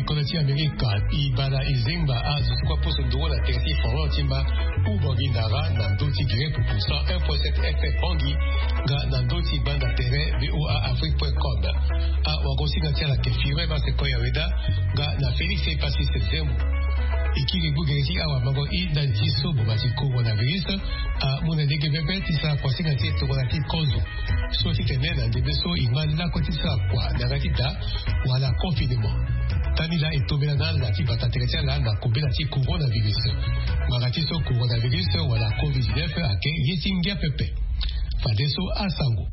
konati Amerika ibala izimba azu kwa poso ndola terti foro timba ubogi ndara na ndoti gire pupusa 1.7 FM hongi ga na ndoti banda tere VOA Afrique.com a wagosi na tia la kefire ma sekoya weda ga na Felix Pasi Sezemu ikiri bugereti awa mago I na jiso bobati coronavirus a munendege bebe tisa kwa singa tieto kwa nati kozo so titenena ndebeso imani la kotisa kwa nagatita wala confinement tanila etobela na lati batateretia la na kombela ti coronavirus magati so coronavirus wala COVID-19 ake yetingia pepe fadeso asango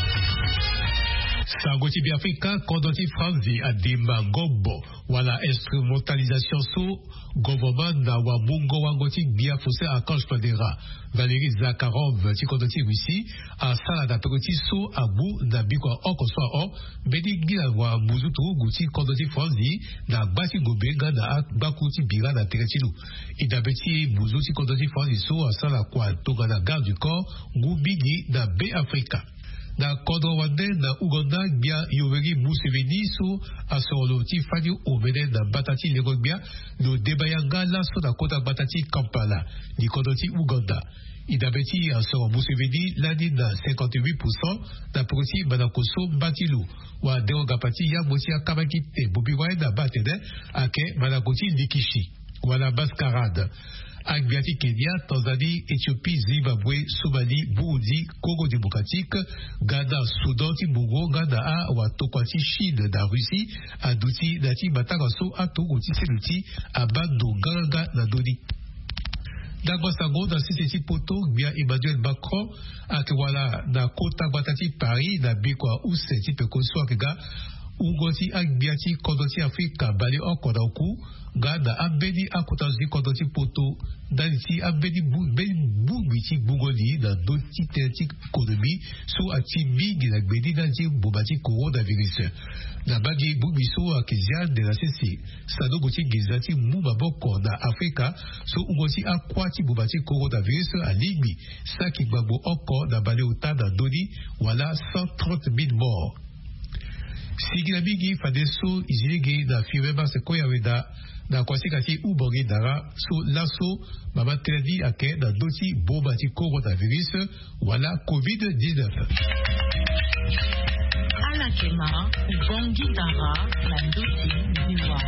Sangoti Biafrika kodoti Franzi adimba gobo wala instrumentalisation so gouvernement na wabungo wangoti biafose Archange Fadera Valérie Zakharov ti kodoti Russie a sala da pekoti so abu na bikwa oko so o bedi gila wa muzutu guti kodoti Franzi na basi gobenga na bakuti bira na teretilu idabeti muzuti kodoti Franzi so a sala kwa toga na garde du corps ngubigi na B Afrika na kodro wande na Uganda bia yoweri Museveni so asolo ti fadi omene na batati legogbia no debayanga la so na kota batati Kampala ni kodro ti Uganda idabeti asoro Museveni lani na 58% na proti banakoso batilu wa derogapati ya motia kabaki te bobiwae na batene ake banakoti likishi wala mascarade Agbiati Kenya, Tanzanie, Éthiopie, Zimbabwe, Somalie, Burundi, Congo démocratique, Ghana, Soudan, Timbogo, Ghana, Watokwati, Chine, na Russie, Adouti, Nati, Matagaso, Atogoti, Seluti, Abando, Ganga, Nadoni. Dagwasango, na Sissi Poto, Bia Emmanuel Macron, Akwala, na Kota Batati, Paris, na Bikwa, Ousseti, Pekoso, Akega, Ugoti, Agbiati, Kondoti, Afrika, Bali, Okodaoku, Gada abedi akotazi kodoti poto daniti abedi bubiti bugoli na doti teti ekonomi so ati bigi na gbedi danti bobati coronavirus na bagi bubiso akezia de la sisi sado goti gezati mubaboko na Afrika so ugoti akwati bobati coronavirus alimi saki gbagbo oko na bale uta na doni wala 130,000 morts. Sigilabigi fadeso iziligi na firema sekoya weda na kwasikati ubongi dara so laso baba tredi ake na doti bobati coronavirus wala COVID-19. Alakema ubongi dara na doti niwa.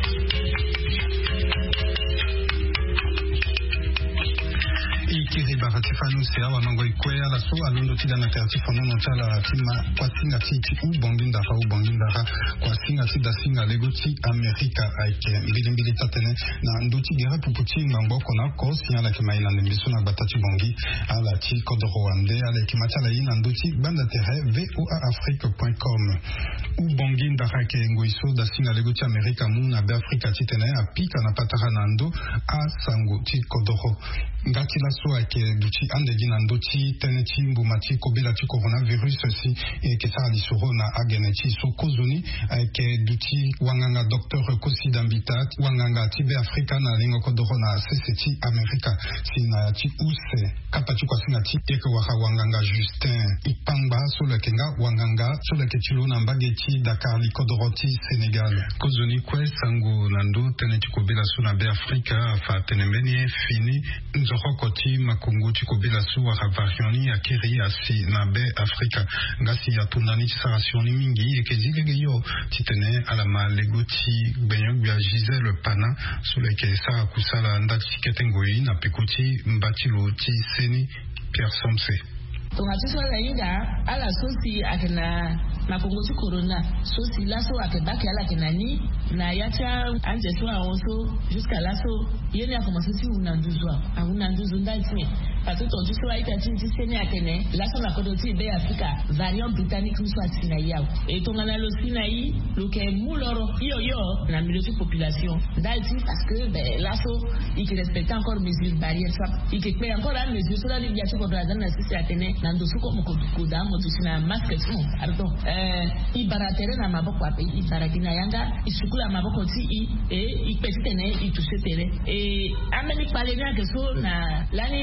Ikiri baratifanu se awa mango ikwea la so alondo tida na tertifanu no chala tima kwa singa titi ubongindara kwa singa tida singa legoti Amerika aike mbili tatene na nduti gira puputi mboko na ko sinya la kema ina ndembiso na batati bongi ala ti kodo Rwanda ala kema chala ina nduti banda tere voaafrique.com ubongindara ke ngoiso da singa legoti Amerika muna be Afrika titene apika na patara nando a sango ti kodoro ngati la so ake duti ande gina ndoti teneti mbumati kobela ti coronavirus si ke sa lisoro na ageneti so kozoni ake duti wanganga docteur Kosi Dambita wanganga ti be Afrika na lingo kodoro na CCT Amerika sina ti use kapati kwa singa ti eke waka wanganga Justin Ipangba so le kenga wanganga so le ketilo na mbageti Dakar li kodoro ti Senegal kozoni kwe sango nando teneti kobela so na be Afrika fa tenemeni fini nzorokoti makongo chikobela suwa havarioni ya kiri asi na be Afrika ngasi ya tunani tisarasioni mingi ekezilege yo titene alama legoti benyog ya Gisele Pana suleke sa kusala ndati ketengoi na pekuti mbatilo ti seni Pierre Somse tungatiswa la inga ala sosi akena makongosi corona sosi laso akebaki ala kenani na yacha anje soa onso jusqu'à laso yeni akomasosi unanduzwa ndalti parce que ton soa ita tinti seni akene laso na kodoti be Afrika variant britannique soit sinayao et tongana lo sinayi lo ke muloro yo na milieu population ndalti parce que laso il respecte encore mesures barrières soit il peut encore la mesure sur la ligne ya kodra na sisi akene nando suko mkoda moto sina maske tu pardon ibaratere na maboko ape ibarakina yanga isukula maboko ti ipesitene itusetere ameni palenya keso na lani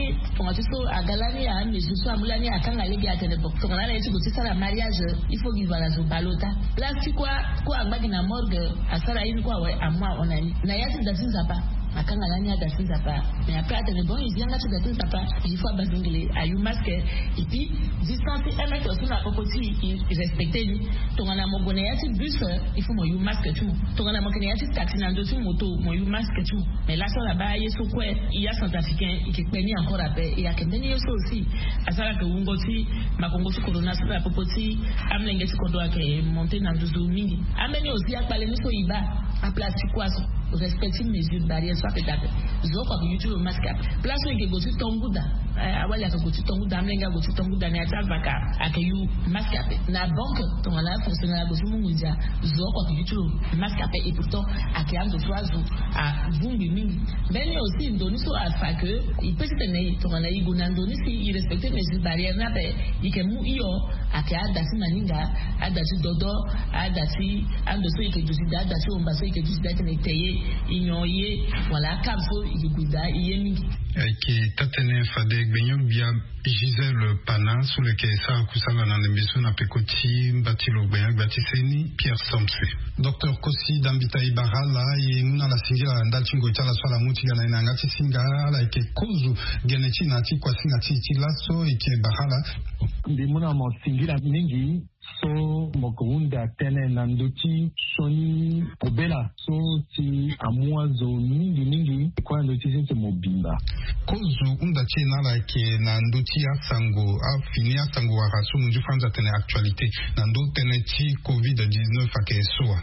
ni pongato agalani a mesu so amulani akanga legi atelebo tongana la yetu kuti sala mariage il faut vivre la balota plastique kwa agbagi na morgue asara ini kwa amwa onani na yati datinza pa akanga lani datinza pa mais après atelebo izianga tu datinza pa il faut abazongele ayu masque et puis distance 1 mètre sur la popoti respecter lui tongana mogone yati bus il faut mo yu masque tu tongana mogone yati taxi na ndo tu moto mo yu masque tu mais là sur là-bas yeso kwa il y a centrafricain qui peni encore après il y a kendeni yeso aussi asala ke ungoti makongoti corona sur la popoti amlenge tikondo ake monter na nduzu mingi ameni aussi akpale miso iba a plastique quoi respecter mesures barrières soit peut-être zo kwa YouTube masque place où il goti tonguda awali akagoti tonguda amlenga goti tonguda na atavaka akayu masque na banque tongala fonctionnaire goti munguja zo kwa YouTube masque et pourtant akianzo twazo a vumbi mingi bene aussi ndoniso afa que il peut se tenir tongala iguna ndonisi il respecter mesures barrières na pe ikemu iyo akia dasi maninga adasi dodo adasi andoso ikejusi dasi ombaso ikejusi dasi neteye ignoyer voilà kamfo igouda yemi qui tatene fade gbenyo bia Gisèle Pana sur le KSA kusala na l'émission na pekoti batilo gbenyo batiseni Pierre Samswe Dr Kosi Dambita Ibarala ye muna la singira ndalchingo itala swala mutiga na inangati singa la ike kozu genechi na ti kwa singa ti laso ike Barala ndi muna mo singira mingi so mokounda tene nanduti soni obela so ti amwazo mingi kwa nduti sente mobimba kozu unda chena la ke nanduti asango afini asango wa rasu munju fanza tene actualité nandu tene ti COVID-19 ake soa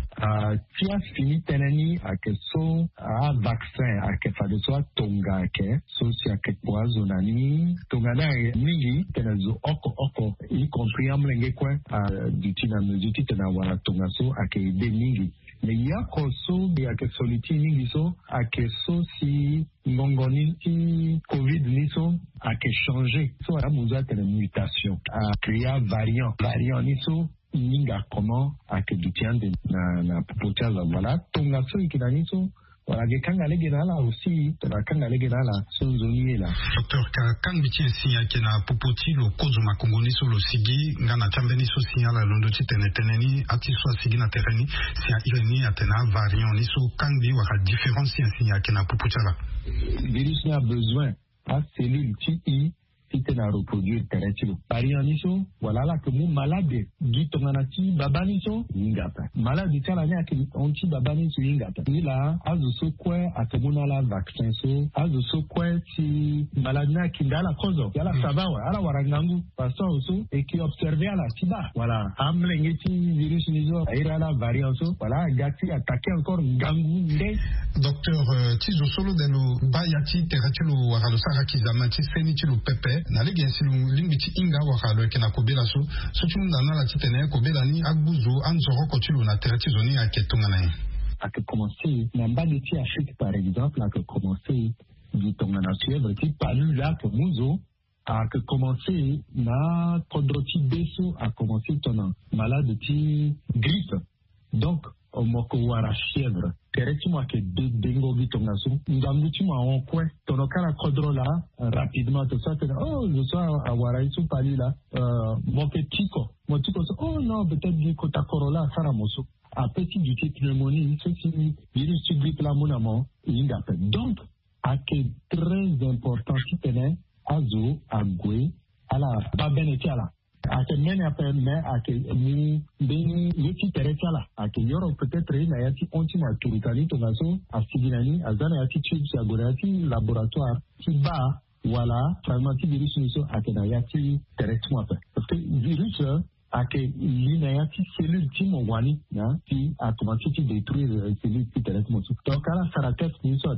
tu as fini teneni ake so a vaccin ake fade so tonga ake so si ake poazo nani tonga na mingi tenazo oko y compris amlenge kwa duti na muziki tena wala tonga so ake ide mingi me yako so bi ake soliti mingi so ake so si ngongoni ti covid ni so ake changer so a muza tena mutation a créer variant ni so ninga comment akidutiande na popotia za wala tonga so ikinaniso wala gekanga legenala aussi tona kanga legenala sonzoni la docteur ka kangbitie sinya kena popoti lo kozo makongoni so lo sigi ngana tambeni so sinya la londo teneni ati so sigi na terreni sia ireni atena variant ni so kangbi wala différence sinya kena popotia la virus n'a besoin à cellule TI tena reproduire terrestre parianiso wala la que mu malade gito manati babaniso ingata malade tala nya ke onti babaniso ingata ila azu so kwe atemuna la vaccin so azu so kwe ti malade na kindala kozo yala sabawa ala warangangu paso so et qui observer ala tiba wala amlenge ti virus nizo ira la variant so wala gati attaquer encore ngangu nde docteur tizo solo delo bayati terrestre wala lo sara kizamati seni ti lo pepe na legi ensilu limbiti inga wakalo kena kobela so chunda na la titene kobela ni aguzo anzoro kotilu na terati zoni aketonga na a que commencer na mbali ti Afrique par exemple a que commencer du tonga na suèvre ti palu là que muzo a que commencer na kodroti beso a commencer tona malade ti grippe donc moko wara fièvre tereti mo ke dengo gitonga so ngambuti mo on kwe tono kala kodro la rapidement to ça je sois à wara isu pali là mo tiko so oh non peut-être du kota corolla sara moso a petit du pneumonie ce qui virus grippe la monamo inga donc a que très important si tene azo agwe ala babeneti ala ake mene ape me ake mu beni yeti teretala ake yoro peut-être ina yati onti ma turutani to naso asiginani azana yati chips agorati laboratoire qui ba wala fragment virus niso ake na yati teretement ape parce que virus ake lina yati cellule ti mo wani na ti automatique détruire cellule ti teretement so donc ala sara test niso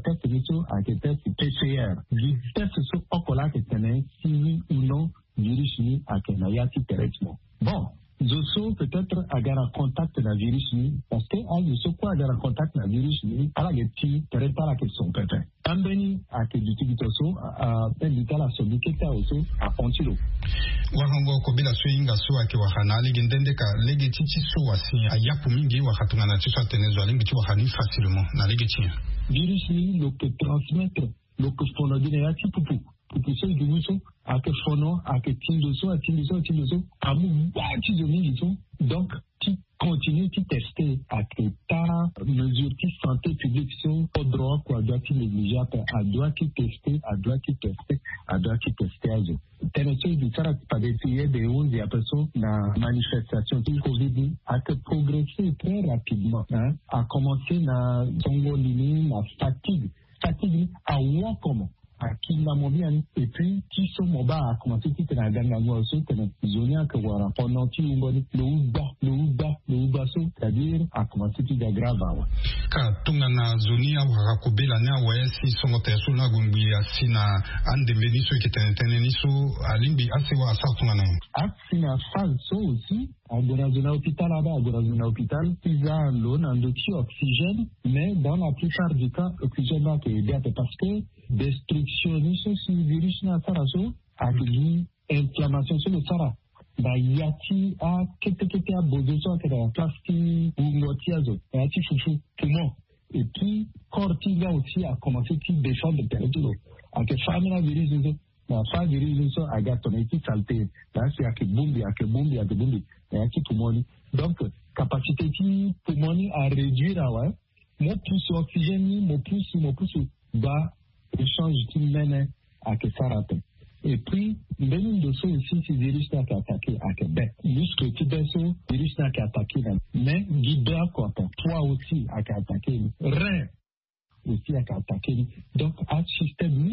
ake test PCR test so okola ke tene si oui ou non virus ni akena yati traitement. Bon, zoso peut-être agara contact na virus ni parce que zoso quoi agara contact na virus ni ala geti traitement la question peut-être. Tambeni ake ditibitoso pendita la sobiketa oso a pontilo. Wahango kobila so inga so ake wahana legendende ka legeti so wasi ayapu mingi wakatunga na tso tenezo alingi wahani facilement na legeti. Virus ni lo que transmettre lo que fonodine yati pupu Guguso, à que Fono, à que Tindoso, à Moubati de Mingiso. Donc, tu continues, tu testes à que ta mesure, tu santé publique, sont au droit, quoi, doit-tu négliger, à doit-tu tester, à doit-tu tester, à doit-tu tester, à zo. Tennessee, du ça, pas d'essayer de 11 et après ça, la manifestation du Covid a que progressé très rapidement, hein, a commencé na Songolini, la fatigue à Wakomo. À Kindamobian, et puis qui sont moba a commencé à la dernière fois aussi, que Zonia que voilà, pendant que le Ubaso, c'est-à-dire a commencé à grave. Car Tungana Zonia ou Rakobela Nia, ouais, si son terre Gumbi, Asina, Ande Beniso qui était Teneniso, Alimbi, Asewa, Sartungana. Asina Falso aussi, à Gorazona Hôpital là-bas, à Gorazona Hôpital, ils ont l'eau, un dossier oxygène, mais dans la plupart du cas, oxygène là qui est bien parce que destructionnisme sur le virus na saraso a dit inflammation sur le sara ba yati a kete a bozoso que la plastique ou notiazo yati fufu poumon et puis cortiga aussi a commencé à descendre de température a que famille virus na fa virus so a gatonné qui salté là c'est à que bombi yati poumon donc capacité qui poumon à réduire ouais mon plus oxygène mon plus bas échange qui mène à que ça rate. Et puis, même de ça aussi, c'est virus qui a attaqué à Québec. Jusque qui baisse, virus qui a attaqué, mais Guibert, quoi, toi aussi, a attaqué, Rhin aussi a attaqué. Donc, un système,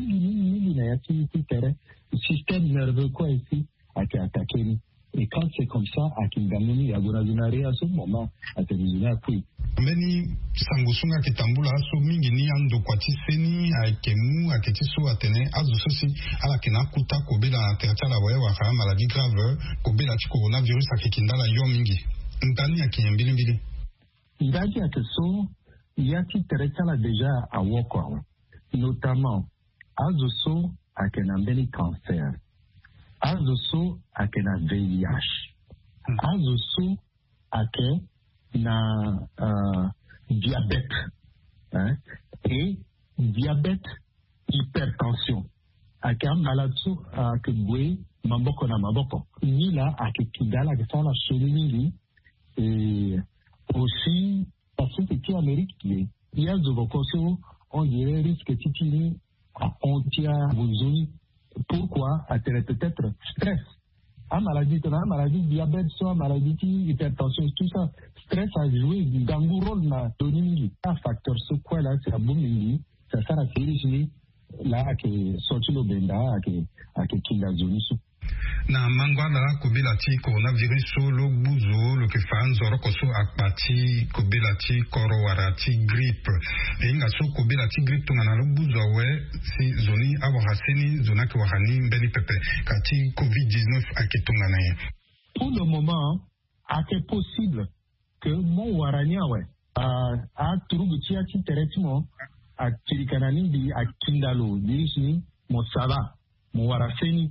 système nerveux, quoi, ici, a attaqué. Et quand c'est comme ça, à Kingamini, à Gorazunari, à ce moment, à Télévision, puis. Meni sangusunga kitambula so mingi ni ando kwati seni a kemu a ketiso atene azu sosi ala kena kuta kobela tertala wae wa kama maladie grave kobela ti coronavirus a kekindala yo mingi ntani a kinyambili mbili ndaki a keso yati tertala déjà à woko notamment azu so a kenambeli cancer azu so a kena VIH azu so a ke na diabète hein, et diabète hypertension aka malade que bwe maboko na maboko ni là aka kidala que ça la solini et aussi parce que qui Amérique il y a des vocations on dirait risque titini à ontia buzuni pourquoi a peut-être stress à maladie diabète soit maladie hypertension tout ça stress a joué un rôle na donning un facteur ce quoi là c'est la bombe ça sert à série là que sorti le benda que kinda zone na mangwana kobela ti coronavirus so lo buzo lo ke fanzo ko so akpati kobela ti koro warati grippe e nga so kobela ti grippe ngana lo buzo we si zoni awahaseni zona ke wahani mbeni pepe kati covid-19 aketonga na ye. Pour le moment c'est possible que mon warania we a turugu ti ati traitement a tirikanani di a kindalo dirishni mo sala mo waraseni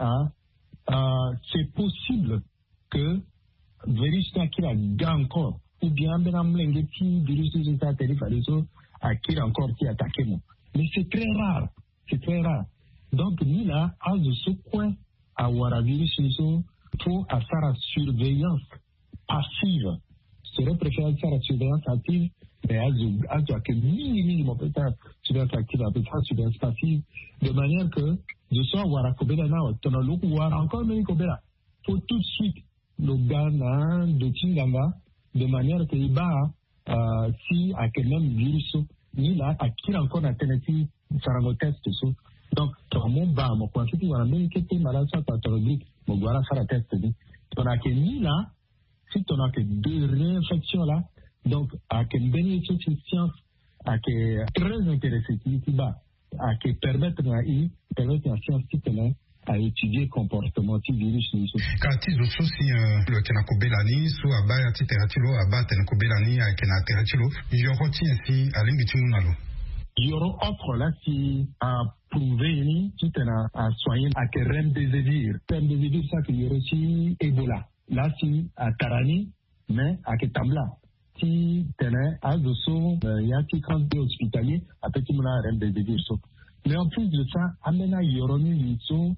c'est possible que virus qui a gagné encore ou bien benamlenge qui virus qui a téléphone a qui encore qui attaqué moi mais c'est très rare donc ni là à ce point à avoir virus faut à faire la surveillance passive serait préférable faire la surveillance active mais à que minimum peut-être surveillance active après ça surveillance passive de manière que je sois voir à Kobela now, tu as le voir encore mais Kobela. Faut tout de suite le Ghana de Tinganga de manière que il va si à quel même virus ni là à qui encore la alternative faire un test so. Donc dans mon bas mon point c'est voilà mais que tu malade ça ta rubrique mon voilà faire un test dit. Tu as que ni là si tu as que deux réinfections là donc à quel bénéfice science à que très intéressé qui va à qui permettre à scientifiquement à étudier comportement du virus. Quand ils ont aussi le Kenakobelani, soit à bas à Titeratilo, à bas Tenakobelani, à Kenateratilo, il y aura ainsi à l'Ingitunalo. Il y aura autre là qui a prouvé qui a soigné à que Remdesivir. Remdesivir, ça qu'il y aura aussi Ebola. Là, si à Tarani, mais à Ketambla. Si tenait à Dosso, il y a qui quand hospitalier, après qui m'a Remdesivir. Mais en plus de ça, amena yoroni liso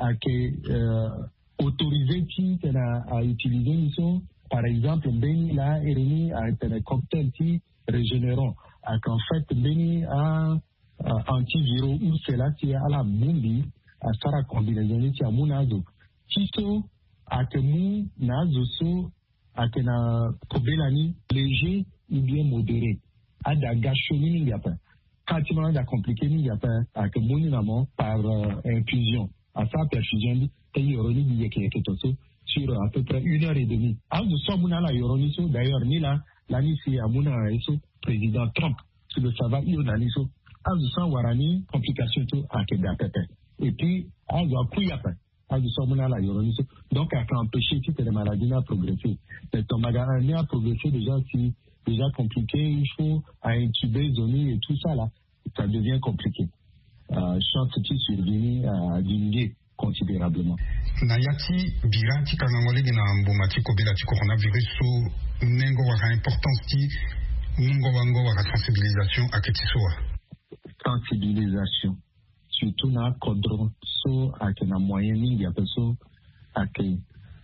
autorisé qui à utiliser liso. Par exemple, Beni là, Ereni a un cocktail qui régénérant. En fait, Beni a antiviraux ou c'est là qui est à la boundi, à Sarah combinaison qui a munazo. Tiso, à que mou, nazo so, à que na kobelani, léger ou bien modéré. À da gachoni, il y a pas. Quand il y a compliqué, il y a pas. À que mou, par infusion. À ça, perfusion, il y aura une qui est sur à peu près 1h30. Alors, nous sommes là, Yoroniso, d'ailleurs, ni là, l'année, c'est à Mouna, président Trump, sur le Sava, il y a Niso. Alors, nous sommes Warani, complication tout à Kedapete. Et puis, alors, nous sommes nous sommes là, Yoroniso. Donc, à empêcher que les maladies à progresser. Mais ton magasin a progressé déjà, si déjà compliqué, il faut à intuber, zoner et tout ça là, ça devient compliqué. Chance qui survient à diminuer considérablement. Nayati birati kanangolegi na mbumati kobela ti coronavirus so nengo wa importance ti nengo wango wa sensibilisation aketisoa. Sensibilisation surtout na kodro so akena moyen mingi apeso ake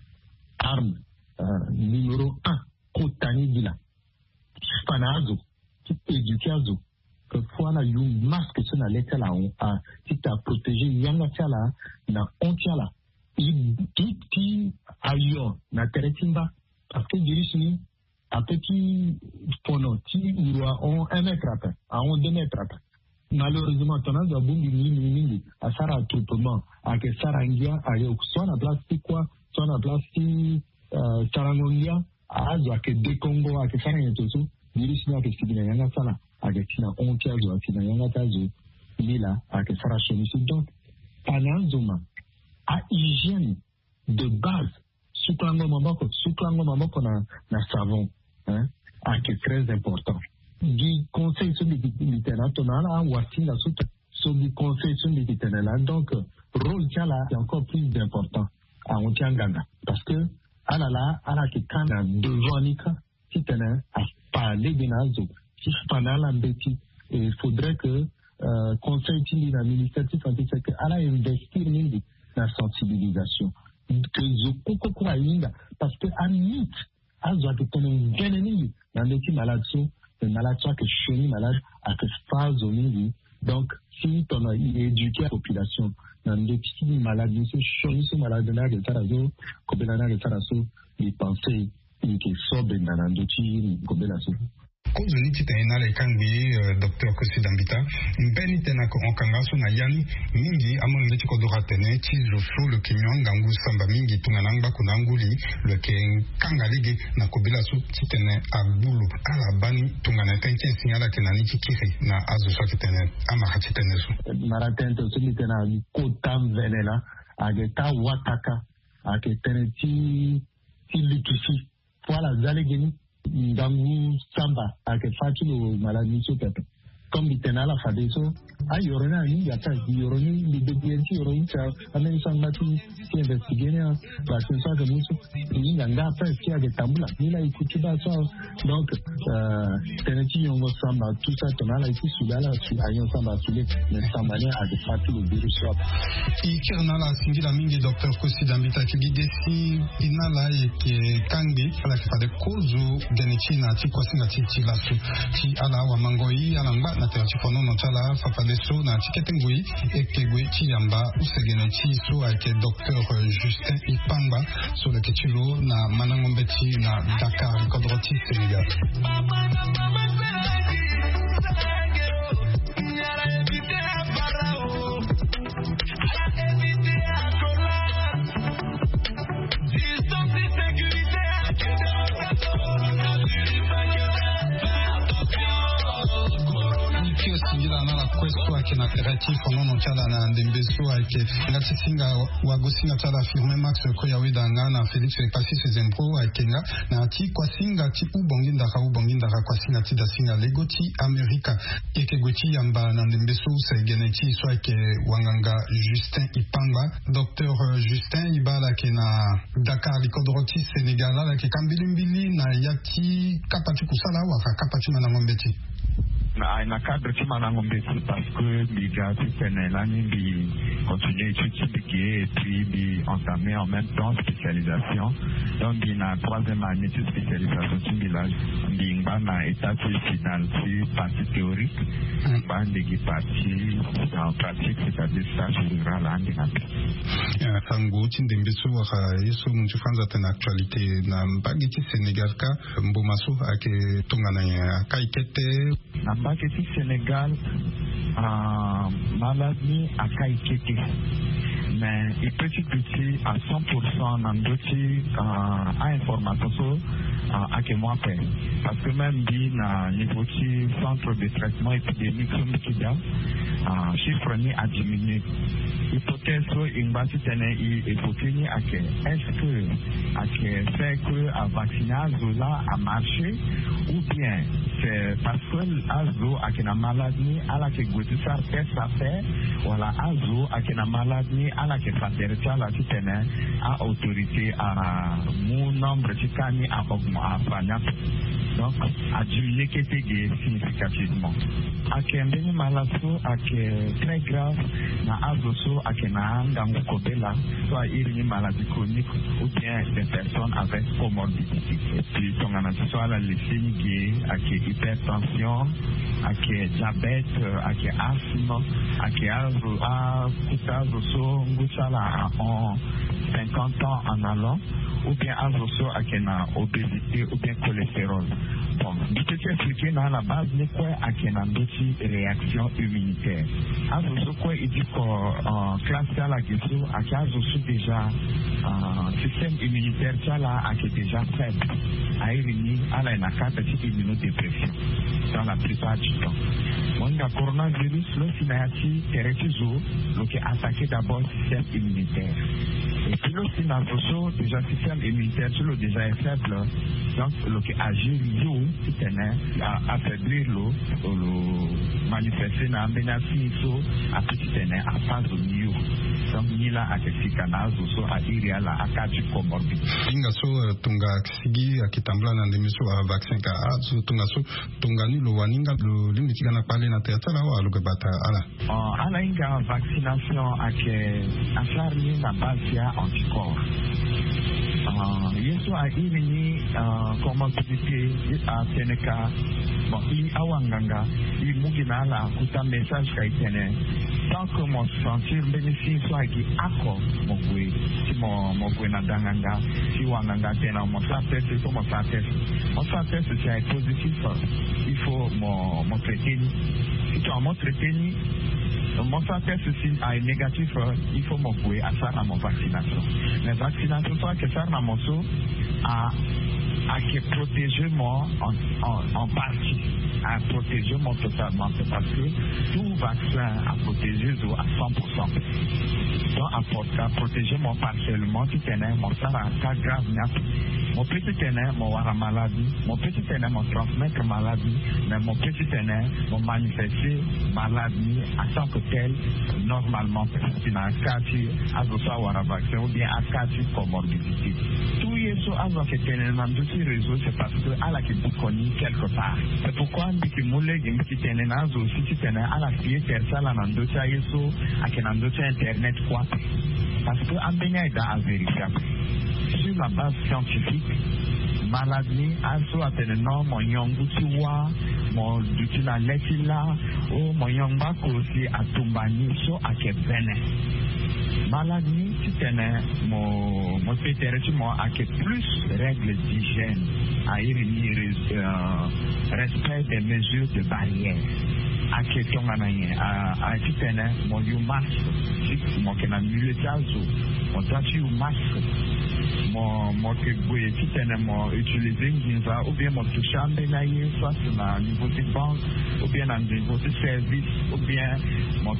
arme numéro 1 kotani dila fanazo ti educazo que fois na yu masque sur la lettre là a qui t'a protégé yanga tala na ontiala il dit ailleurs na teretimba parce que virus ni a petit pono ti urwa on 1 mètre après à on 2 mètres après malheureusement ton ando bungi mingi a sara attroupement a que sarangia a yo soit na plastique quoi soit na plastique sarangongia a zo a que de Congo a que sarangia tout virus ni a que sigina yanga sala Argentina ontiazo akina yangatazo lila ake sarachonisi donc panazoma a hygiène de base suklango maboko na savon hein ake très important du conseil sur l'itinéraire tonala wasinga sur du conseil sur l'itinéraire donc rôle là c'est encore plus important à ontianganga parce que alala ke kana devant nika kitana a parler de nazo. Il faudrait que conseil de la ministère de santé que à investir dans la sensibilisation que je comprends parce que à mythe à ce que nous gagnons dans les malades les malades que chez malade à que phase au milieu donc si on a éduqué la population dans les petits malades c'est chez ces malades là de tarazo comme là de tarazo les pensées qui sortent dans la douleur comme là kozoni titena le kangi docteur Kosi Dambita mbeni tena ko onkangaso na yani mingi amon ndeti ko doratene tizo so le kinyon ngangu samba mingi tungananga kunanguli le ken kangalege na kobela so titene abulu ala bani tungana tenke signala kenani kikiri na azo so titene amaka titene so maraten to titena ko tam venela ageta wataka aketene ti litusi voilà zalegeni ngangu samba ake fatilo maladi so pepe comme bitena la fadeso a yorona ni yata yoroni li debienti yoroni cha ameni sambati ki investigena la sensa de muso ni nganga pa ki age tambula ni la ikutuba so donc teneti yongo samba tout ça tonala ici sudala su ayon samba sule mais sambane age fatilo virus so ikirna la singila mingi docteur Kosi Dambita ki bidesi inala yeke kangi ala fa de kozo deneti na ti kosi na ti lasu ti ala wa mangoi ala ngba na te tifono no chala fafadeso na tiketengui ekegwe chiyamba usegene chiso ake docteur Justin Ipangba sur le ketilo na manangombeti na Dakar Kodroti Sénégal. Questo ake na terati fono no chala na ndembeso ake ngati singa wagosinga chala firme Max Koyaweda na Felix Pasis Zempro ake na ti kwa singa ti ubonginda kwa singa ti da singa legoti Amerika eke gweti yamba na ndembeso se geneti so ake wanganga Justin Ipangba docteur Justin Ibala ke na Dakar Kodroti Sénégal la ke kambilimbili na yati kapati kusala waka kapati manangombeti na cadre qui m'a engagé parce que les gars qui continuer études et puis entamer en même temps spécialisation. Donc il y a 3e année de spécialisation du village. Il y a une étape finale, partie théorique, une partie en pratique, c'est-à-dire stage rural à handicapé. Sango Tindembeso yeso mchifanza tena actualité na mbagiti Sénégal ka mbomaso ake tongana ya kaikete na mbagiti Sénégal maladie à kaikete mais il peut être à 100% dans d'autres information à que moi fait parce que même dit na niveau du centre de traitement épidémique chiffre ni a diminué hypothèse une base hypothèse à que est-ce que à que fait que la vaccination là a marché ou bien c'est parce que azo à que la maladie à la que goûter ça fait voilà azo à que la maladie à la que fatercha la titene à autorité à mon nombre de cas ni à donc a diminué significativement à que une maladie à que très grave na azo à que na ngangu kobela soit une maladie chronique ou bien des personnes avec comorbidité et puis on a soit la leucémie à que hypertension à que diabète à que asthme à que azo ngusala en 50 ans en allant ou bien azo à que na obésité ou bien cholestérol. Bon, je peux expliquer dans la base de quoi à que na d'autres réactions immunitaires. Azo quoi il dit qu'en classe à la question à que azo déjà système immunitaire là à que déjà faible à éliminer à la capacité immunodépression dans la plupart du temps. Bon, le coronavirus le sinayati teretizo le qui attaqué d'abord le système immunitaire. Et puis le sinayati déjà système immunitaire le déjà est faible donc le qui agit à affaiblir le manifester dans bénéfice à petit à phase de mieux donc ni là à quelque canal à iria là à quatre comorbidité. Inga so tunga sigi akitambula na ndemiso wa vaccin ka azu tunga so tunga ni lo waninga lo limiti kana pale na teta la wa lo bata ala. Ala inga vaccination ake asarni na base ya anticorps. Yesu a ini comorbidité a teneka bon i awanganga i mugina la kuta message ka itene tant que mon sentir bénéfice soit qui accord mon gwe si mon gwe na danganga si wanganga tena mon santé c'est comme mon santé c'est positif il faut mon traiter si tu as mon traiter mon santé est négatif, il faut m'opposer à ça dans mon vaccination. Mais vaccination, soit que ça dans mon saut, à que protéger moi en partie, à protéger moi totalement, parce que tout vaccin a protégé à 100%. Donc à protéger moi partiellement, tu tenais mon ça en cas grave, mon petit tenait mon avoir maladie, mon petit tenait mon transmettre maladie, mais mon petit tenait mon manifester maladie à tant que tel normalement parce qu'il a un cas qui a besoin d'avoir un vaccin ou bien un cas de comorbidité. Tout ça avant que tenait dans ce réseau c'est parce que à la qui vous connaît quelque part. C'est pourquoi on dit que mon légume qui tenait dans aussi qui tenait à la fille faire ça là dans d'autres réseaux à que dans d'autres internet quoi parce que en bénin est à vérifier. Sur la base scientifique, maladie, also à tel nom, mon yongu tuwa, mon dutila letila, ou mon yongba aussi à tumbani, so à kebene. Maladie, tu tenais mon pétéré, moi, à que plus règles d'hygiène, à y respect des mesures de barrière. À que ton anaïe, à tu tenais mon masque, mon kenan muletazo, mon tatu masque. Mon que tu tenais mon utiliser ou bien mon toucher en bénaïe, soit au niveau de banque, ou bien au niveau de service, ou bien mon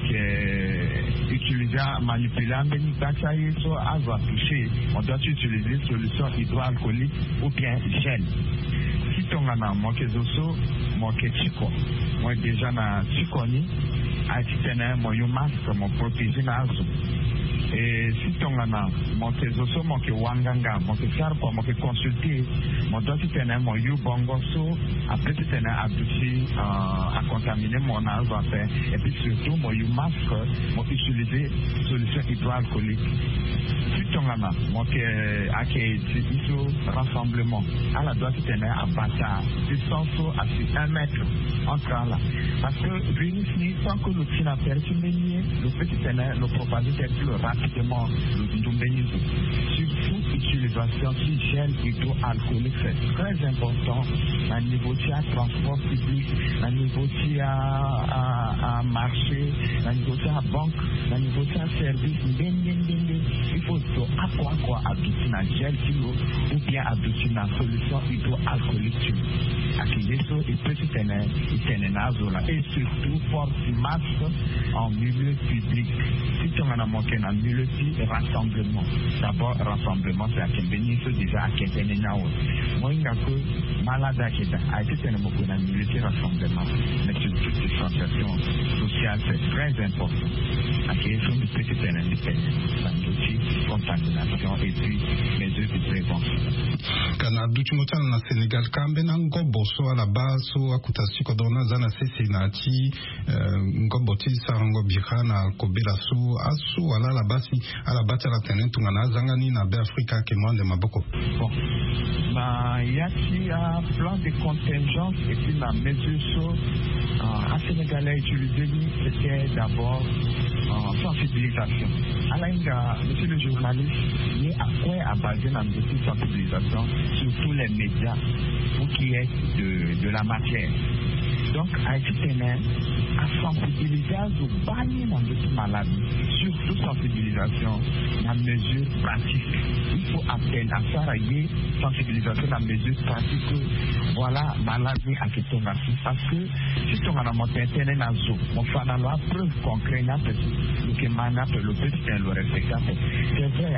que utiliser manipuler en bénaïe, soit à toucher, on doit utiliser solution hydroalcoolique ou bien gel. Si ton ana mon que zoso, mon que chico, moi déjà na chiconi, à tu tenais mon masque, mon protégé nazo. Et si tu tongana moke zoso moke wanganga moke sarpo moke consulter mon dosi tene mon yu bongo so après tene abouti à contaminer mon azote et puis surtout mon yu masque mon utiliser solution hydroalcoolique. Tongana moke ake iso rassemblement à la dosi tene à bata distance à 1 mètre entre là parce que Vénus tant que le tina perçu le petit tene le propager plus rapidement le dombénisme. Surtout utilisation de gel hydroalcoolique, c'est très important à niveau de transport public, à niveau de marché, à niveau de banque, à niveau de service. Il faut quoi adoucir un gel kilo ou bien adoucir une solution hydroalcoolique. Et surtout porte masque en milieu public. Si tu en as manqué un milieu public, rassemblement. D'abord, rassemblement, c'est à quel bénéfice déjà à quel bénéfice. Moi, il y a que malade à quel a été un beaucoup dans milieu de rassemblement. Mais sur toute distanciation sociale, c'est très important. À quel sont des petits bénéfices, contamination et puis mesures de prévention. Canada, tu m'entends na Sénégal, Kambena Ngobo, so à la base, so à Koutasi, Kodona, Zana, Senati, Ngoboti, Sarango, Bihana, Kobela, so, Asu, à la base, à la base, à la tenue, Tungana, Zangani, na Africa, qui moins de Maboko. Bon. Il y a un plan de contingence et puis la mesure sur à Sénégalais utilisé, c'était d'abord sensibilisation. Alors, monsieur le journaliste, il y a à quoi à baser dans cette sensibilisation sur tous les médias pour qu'il y ait de la matière. Donc, à sensibiliser aux bannies dans cette maladie, surtout sensibilisation dans mesure pratique. Il faut apprendre à faire sensibilisation dans mesure pratique. Voilà, maladie à qui tombe assis. Parce que si on a monté internet dans zo, mon fan a la preuve concrète, le que manap le petit le respectable. C'est vrai,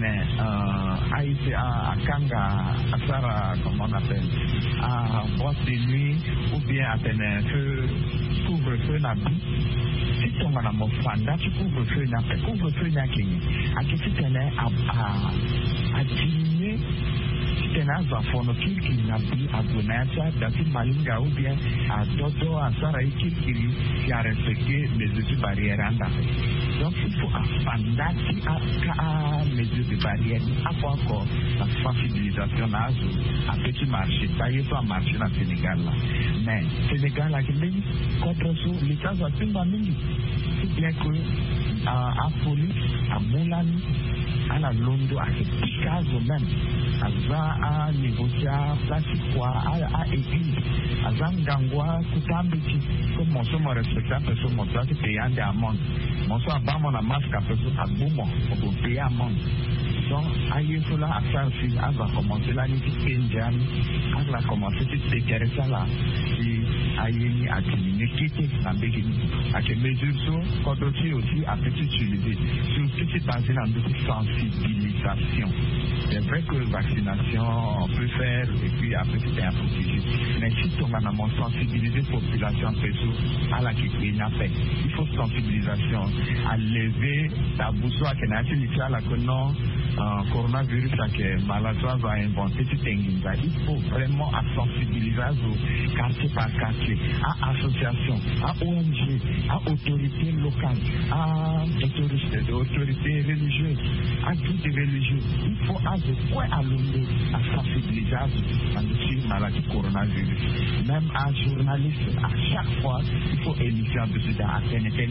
à Kanga, à Sara, comment on appelle, à boîte de nuit, ou bien à couvre-feu n'a plus. Si tu as mon fanda, tu couvre-feu n'a pas. Couvre-feu n'a qu'à à qui tu tenais à diminuer. Si tu as un fonocule qui n'a plus à Gonassa, d'Atil Malinga ou bien à Dodo, à Saraï qui a respecté les mesures barrières en Afrique. Donc il faut fanda qui a mesures de barrières, à quoi encore la sensibilisation à petit marché. Ça y est, pas marché dans le Sénégal là. Mais Sénégal là, contre ça, l'État va tout m'amener. C'est bien que à police, à Moulani, à la Londo, à Picasso même, à négocier, à plastique quoi, à église, à Zangangwa, tout un petit, comme mon somme respectable, personne mon place payant des amendes. Mon somme à mon masque à personne à Boumon, pour payer amende. Donc, aïe, il faut là, à faire si, à va commencer là, il faut à va commencer, c'est déclarer ça là, et aïe, à diminuer, quitter, à béguiner, à que mesure ça, quand aussi, à petit utiliser, surtout c'est basé dans une sensibilisation. C'est vrai que vaccination, on peut faire, et puis après c'est un protégé. Mais si on a sensibiliser la population à la qui il faut sensibilisation, à lever la boussole à la que non, coronavirus que maladie va inventer, il faut vraiment sensibiliser aux quartier par quartier, à associations, à ONG, à autorités locales, à autorités religieuses, à toutes les religieux. Il faut avoir quoi à l'ombre, à sensibiliser à la maladie coronavirus. Même à journaliste, à chaque fois, il faut émission de ce à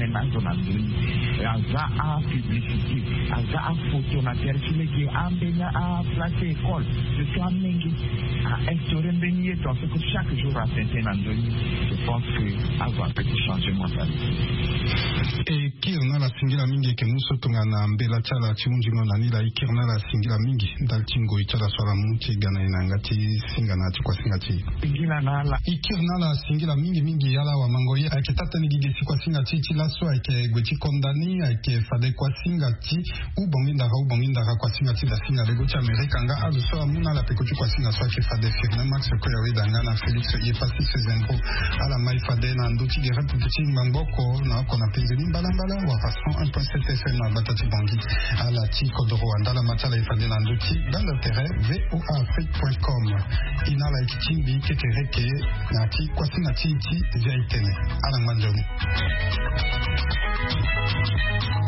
à publicité, à photo, à placer école, à instaurer un béni, donc que chaque jour à Saint-Andoni, je pense que avoir un petit changement. Et qui en a la singulière mingi que nous sommes à Mbela Tchala, Chimunjino, Nanila, ikirna la singila mingi dal tingo itala swala muti gana inangati singana ati kwa singati ikirna la singila mingi yala wa mangoye ake tata ni gigesi kwa singati chilaso ake gweti kondani ake fade kwa singati ubonginda kwa singati da singa lego cha Amerika nga azu swala muna la pekuchu kwa singa swake fade firme max kwa ya weda nga na Felix yepasi sezembo ala mai fade na nduti di republiki mbamboko na kona penzeli mbalambala wa façon 1.7 FM na batati bangi ala tiko de Rwanda la matala ifade na nduti dans l'intérêt voafrique.com inala ikitimbi kekereke na ti kwa singa ti vya itene ala manjomu